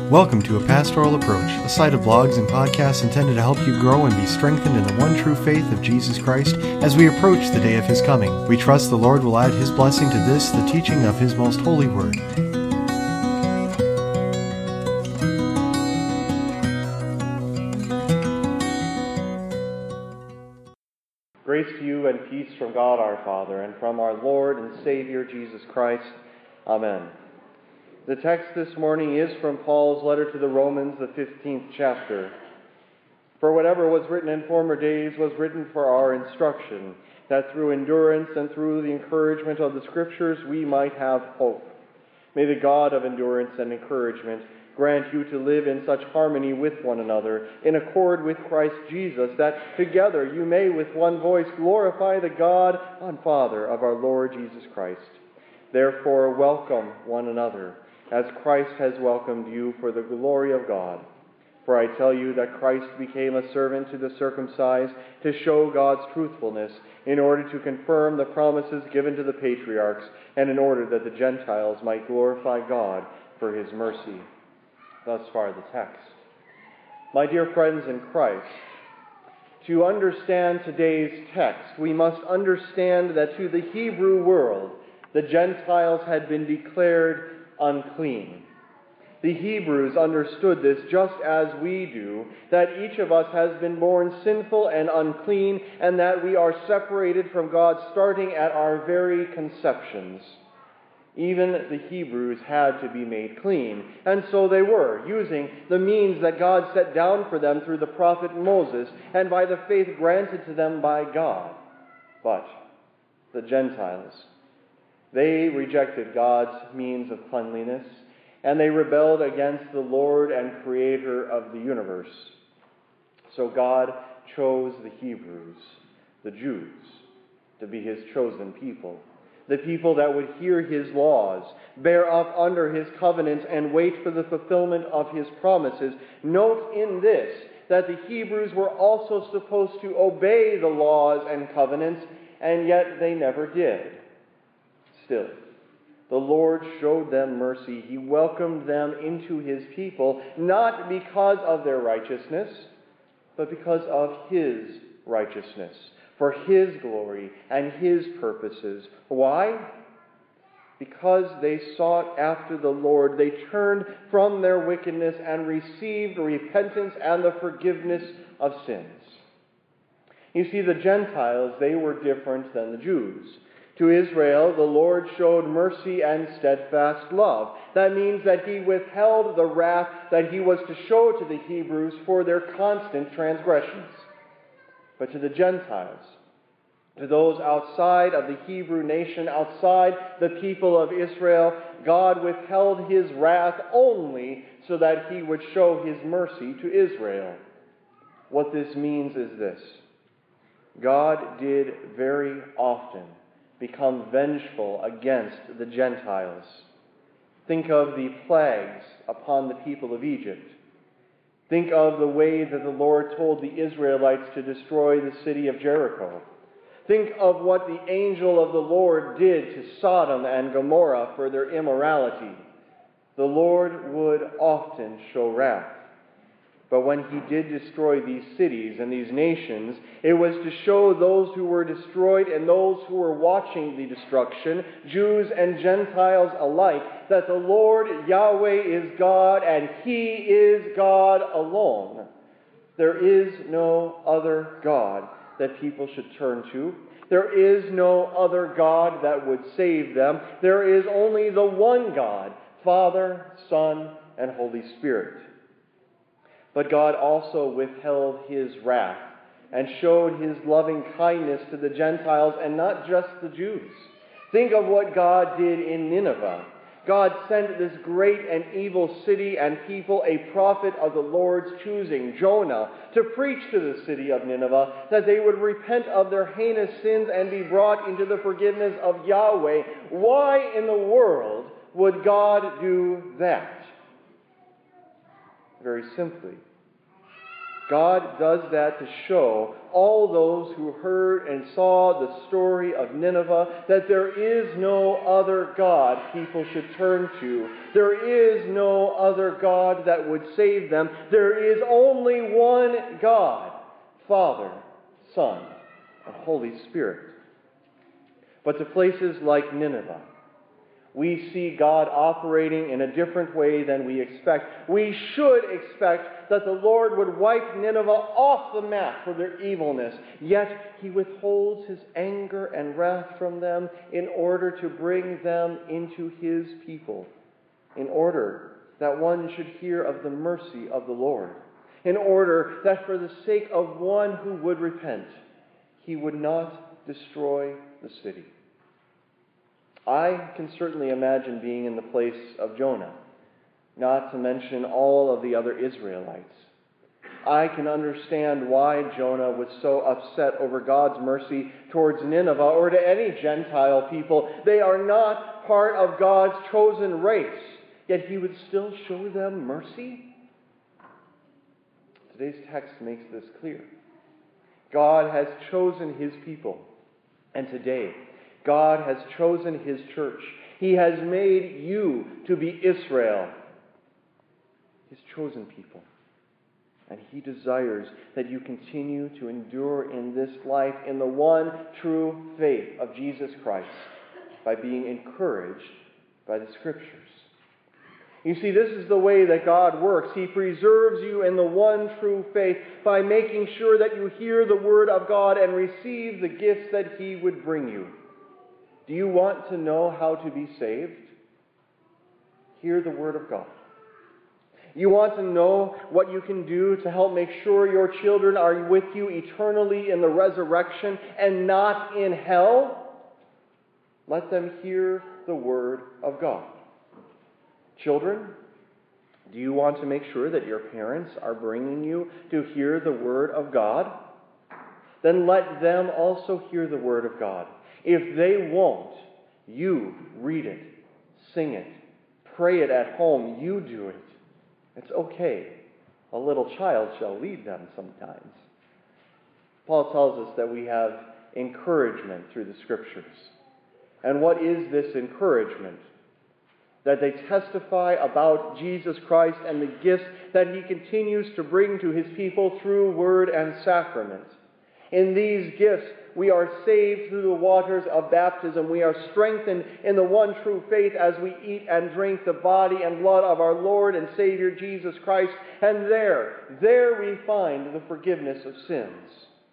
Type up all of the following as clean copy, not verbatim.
Welcome to A Pastoral Approach, a site of blogs and podcasts intended to help you grow and be strengthened in the one true faith of Jesus Christ as we approach the day of His coming. We trust the Lord will add His blessing to this, the teaching of His most holy word. Grace to you and peace from God our Father and from our Lord and Savior Jesus Christ. Amen. The text this morning is from Paul's letter to the Romans, the 15th chapter. For whatever was written in former days was written for our instruction, that through endurance and through the encouragement of the Scriptures we might have hope. May the God of endurance and encouragement grant you to live in such harmony with one another, in accord with Christ Jesus, that together you may with one voice glorify the God and Father of our Lord Jesus Christ. Therefore welcome one another, as Christ has welcomed you for the glory of God. For I tell you that Christ became a servant to the circumcised to show God's truthfulness, in order to confirm the promises given to the patriarchs, and in order that the Gentiles might glorify God for His mercy. Thus far the text. My dear friends in Christ, to understand today's text, we must understand that to the Hebrew world, the Gentiles had been declared unclean. The Hebrews understood this just as we do, that each of us has been born sinful and unclean, and that we are separated from God starting at our very conceptions. Even the Hebrews had to be made clean, and so they were, using the means that God set down for them through the prophet Moses, and by the faith granted to them by God. But the Gentiles, they rejected God's means of cleanliness, and they rebelled against the Lord and Creator of the universe. So God chose the Hebrews, the Jews, to be His chosen people, the people that would hear His laws, bear up under His covenants, and wait for the fulfillment of His promises. Note in this that the Hebrews were also supposed to obey the laws and covenants, and yet they never did. Still, the Lord showed them mercy. He welcomed them into His people, not because of their righteousness, but because of His righteousness, for His glory and His purposes. Why? Because they sought after the Lord. They turned from their wickedness and received repentance and the forgiveness of sins. You see, the Gentiles, they were different than the Jews. To Israel, the Lord showed mercy and steadfast love. That means that He withheld the wrath that He was to show to the Hebrews for their constant transgressions. But to the Gentiles, to those outside of the Hebrew nation, outside the people of Israel, God withheld His wrath only so that He would show His mercy to Israel. What this means is this: God did very often become vengeful against the Gentiles. Think of the plagues upon the people of Egypt. Think of the way that the Lord told the Israelites to destroy the city of Jericho. Think of what the angel of the Lord did to Sodom and Gomorrah for their immorality. The Lord would often show wrath. But when He did destroy these cities and these nations, it was to show those who were destroyed and those who were watching the destruction, Jews and Gentiles alike, that the Lord Yahweh is God and He is God alone. There is no other God that people should turn to. There is no other God that would save them. There is only the one God, Father, Son, and Holy Spirit. But God also withheld His wrath and showed His loving kindness to the Gentiles and not just the Jews. Think of what God did in Nineveh. God sent this great and evil city and people a prophet of the Lord's choosing, Jonah, to preach to the city of Nineveh that they would repent of their heinous sins and be brought into the forgiveness of Yahweh. Why in the world would God do that? Very simply, God does that to show all those who heard and saw the story of Nineveh that there is no other God people should turn to. There is no other God that would save them. There is only one God, Father, Son, and Holy Spirit. But to places like Nineveh, we see God operating in a different way than we expect. We should expect that the Lord would wipe Nineveh off the map for their evilness. Yet He withholds His anger and wrath from them in order to bring them into His people, in order that one should hear of the mercy of the Lord, in order that for the sake of one who would repent, He would not destroy the city. I can certainly imagine being in the place of Jonah, not to mention all of the other Israelites. I can understand why Jonah was so upset over God's mercy towards Nineveh or to any Gentile people. They are not part of God's chosen race, yet He would still show them mercy. Today's text makes this clear. God has chosen His people, and today God has chosen His church. He has made you to be Israel, His chosen people. And He desires that you continue to endure in this life in the one true faith of Jesus Christ by being encouraged by the Scriptures. You see, this is the way that God works. He preserves you in the one true faith by making sure that you hear the Word of God and receive the gifts that He would bring you. Do you want to know how to be saved? Hear the Word of God. You want to know what you can do to help make sure your children are with you eternally in the resurrection and not in hell? Let them hear the Word of God. Children, do you want to make sure that your parents are bringing you to hear the Word of God? Then let them also hear the Word of God. If they won't, you read it, sing it, pray it at home. You do it. It's okay. A little child shall lead them sometimes. Paul tells us that we have encouragement through the Scriptures. And what is this encouragement? That they testify about Jesus Christ and the gifts that He continues to bring to His people through word and sacrament. In these gifts, we are saved through the waters of baptism. We are strengthened in the one true faith as we eat and drink the body and blood of our Lord and Savior Jesus Christ. And there we find the forgiveness of sins.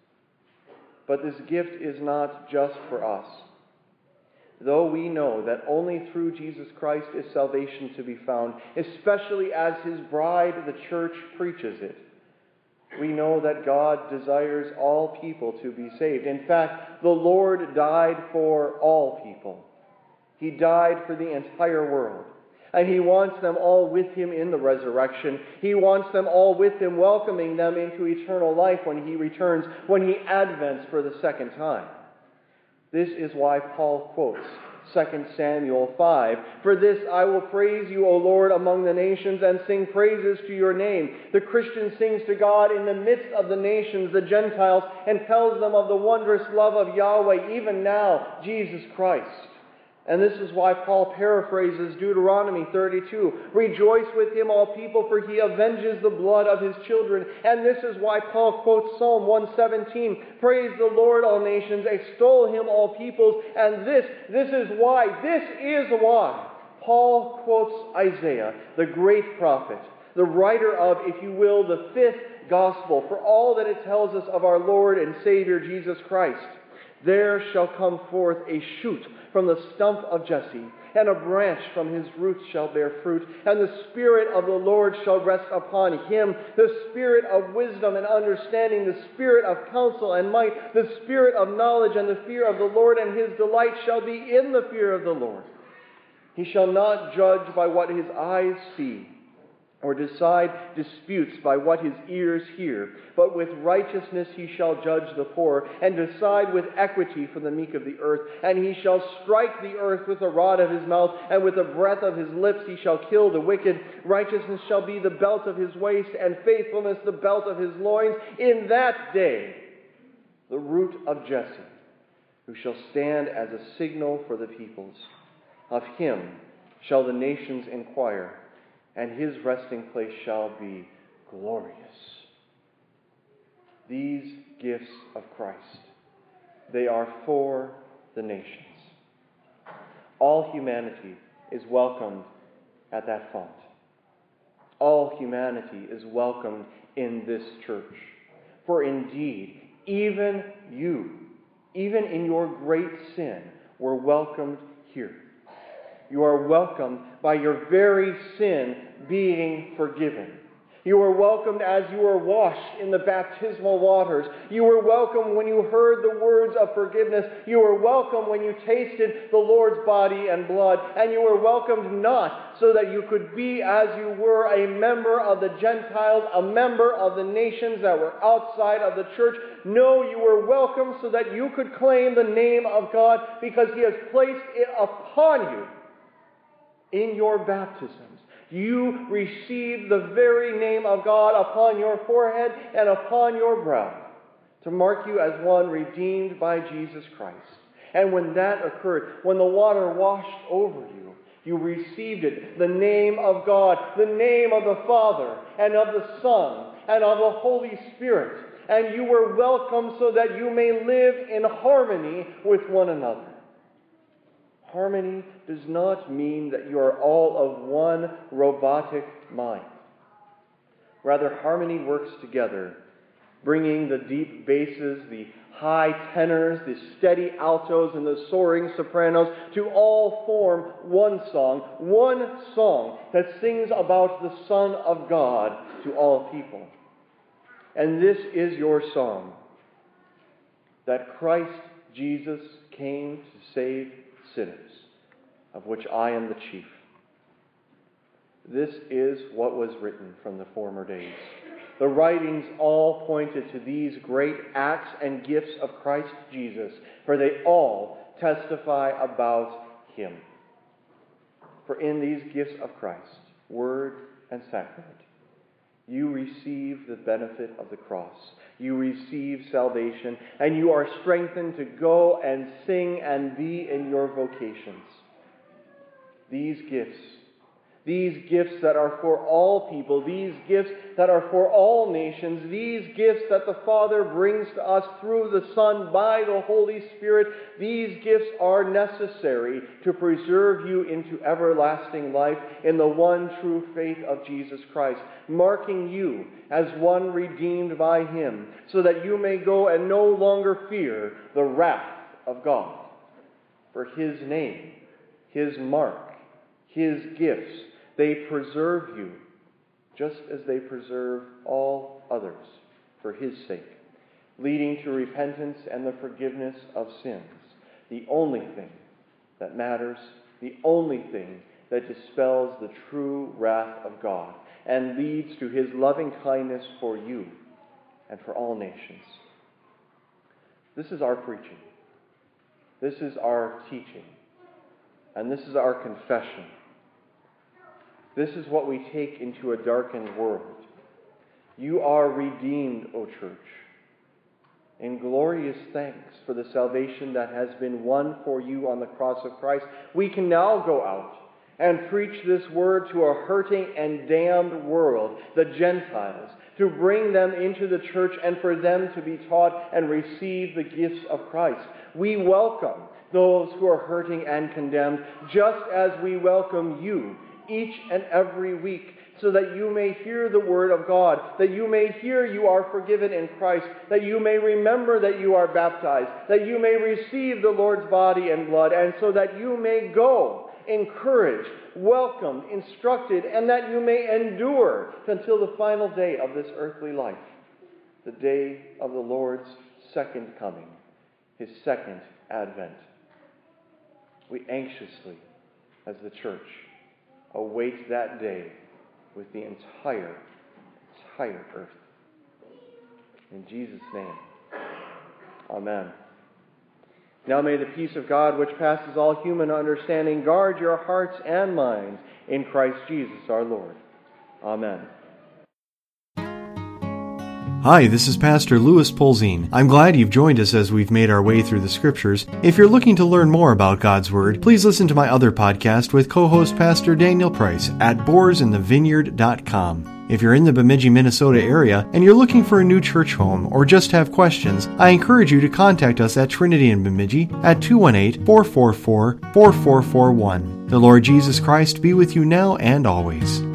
But this gift is not just for us. Though we know that only through Jesus Christ is salvation to be found, especially as His bride, the church, preaches it, we know that God desires all people to be saved. In fact, the Lord died for all people. He died for the entire world. And He wants them all with Him in the resurrection. He wants them all with Him, welcoming them into eternal life when He returns, when He advents for the second time. This is why Paul quotes 2 Samuel 5. For this I will praise you, O Lord, among the nations, and sing praises to your name. The Christian sings to God in the midst of the nations, the Gentiles, and tells them of the wondrous love of Yahweh, even now, Jesus Christ. And this is why Paul paraphrases Deuteronomy 32. Rejoice with him, all people, for he avenges the blood of his children. And this is why Paul quotes Psalm 117. Praise the Lord, all nations. Extol him, all peoples. And this is why Paul quotes Isaiah, the great prophet, the writer of, if you will, the fifth gospel, for all that it tells us of our Lord and Savior Jesus Christ. There shall come forth a shoot from the stump of Jesse, and a branch from his roots shall bear fruit, and the Spirit of the Lord shall rest upon him, the Spirit of wisdom and understanding, the Spirit of counsel and might, the Spirit of knowledge and the fear of the Lord, and his delight shall be in the fear of the Lord. He shall not judge by what his eyes see, or decide disputes by what his ears hear. But with righteousness he shall judge the poor, and decide with equity for the meek of the earth. And he shall strike the earth with the rod of his mouth, and with the breath of his lips he shall kill the wicked. Righteousness shall be the belt of his waist, and faithfulness the belt of his loins. In that day the root of Jesse, who shall stand as a signal for the peoples. Of him shall the nations inquire, and his resting place shall be glorious. These gifts of Christ, they are for the nations. All humanity is welcomed at that font. All humanity is welcomed in this church. For indeed, even you, even in your great sin, were welcomed here. You are welcomed by your very sin being forgiven. You are welcomed as you were washed in the baptismal waters. You were welcomed when you heard the words of forgiveness. You were welcomed when you tasted the Lord's body and blood. And you were welcomed not so that you could be, as you were, a member of the Gentiles, a member of the nations that were outside of the church. No, you were welcomed so that you could claim the name of God, because he has placed it upon you in your baptisms. You receive the very name of God upon your forehead and upon your brow, to mark you as one redeemed by Jesus Christ. And when that occurred, when the water washed over you, you received it, the name of God, the name of the Father, and of the Son, and of the Holy Spirit. And you were welcomed so that you may live in harmony with one another. Harmony does not mean that you are all of one robotic mind. Rather, harmony works together, bringing the deep basses, the high tenors, the steady altos, and the soaring sopranos to all form one song that sings about the Son of God to all people. And this is your song, that Christ Jesus came to save sinners, of which I am the chief. This is what was written from the former days. The writings all pointed to these great acts and gifts of Christ Jesus, for they all testify about him. For in these gifts of Christ, word and sacrament, you receive the benefit of the cross. You receive salvation, and you are strengthened to go and sing and be in your vocations. These gifts that are for all people, these gifts that are for all nations, these gifts that the Father brings to us through the Son by the Holy Spirit, these gifts are necessary to preserve you into everlasting life in the one true faith of Jesus Christ, marking you as one redeemed by him, so that you may go and no longer fear the wrath of God. For his name, his mark, his gifts, they preserve you, just as they preserve all others for his sake, leading to repentance and the forgiveness of sins, the only thing that matters, the only thing that dispels the true wrath of God and leads to his loving kindness for you and for all nations. This is our preaching. This is our teaching. And this is our confession. This is what we take into a darkened world. You are redeemed, O church, in glorious thanks for the salvation that has been won for you on the cross of Christ. We can now go out and preach this word to a hurting and damned world, the Gentiles, to bring them into the church and for them to be taught and receive the gifts of Christ. We welcome those who are hurting and condemned, just as we welcome you each and every week, so that you may hear the word of God, that you may hear you are forgiven in Christ, that you may remember that you are baptized, that you may receive the Lord's body and blood, and so that you may go encouraged, welcomed, instructed, and that you may endure until the final day of this earthly life, the day of the Lord's second coming, his second advent. We anxiously, as the church, await that day with the entire earth. In Jesus' name, amen. Now may the peace of God, which passes all human understanding, guard your hearts and minds in Christ Jesus our Lord. Amen. Hi, this is Pastor Louis Polzine. I'm glad you've joined us as we've made our way through the Scriptures. If you're looking to learn more about God's Word, please listen to my other podcast with co-host Pastor Daniel Price at boarsinthevineyard.com. If you're in the Bemidji, Minnesota area and you're looking for a new church home or just have questions, I encourage you to contact us at Trinity in Bemidji at 218-444-4441. The Lord Jesus Christ be with you now and always.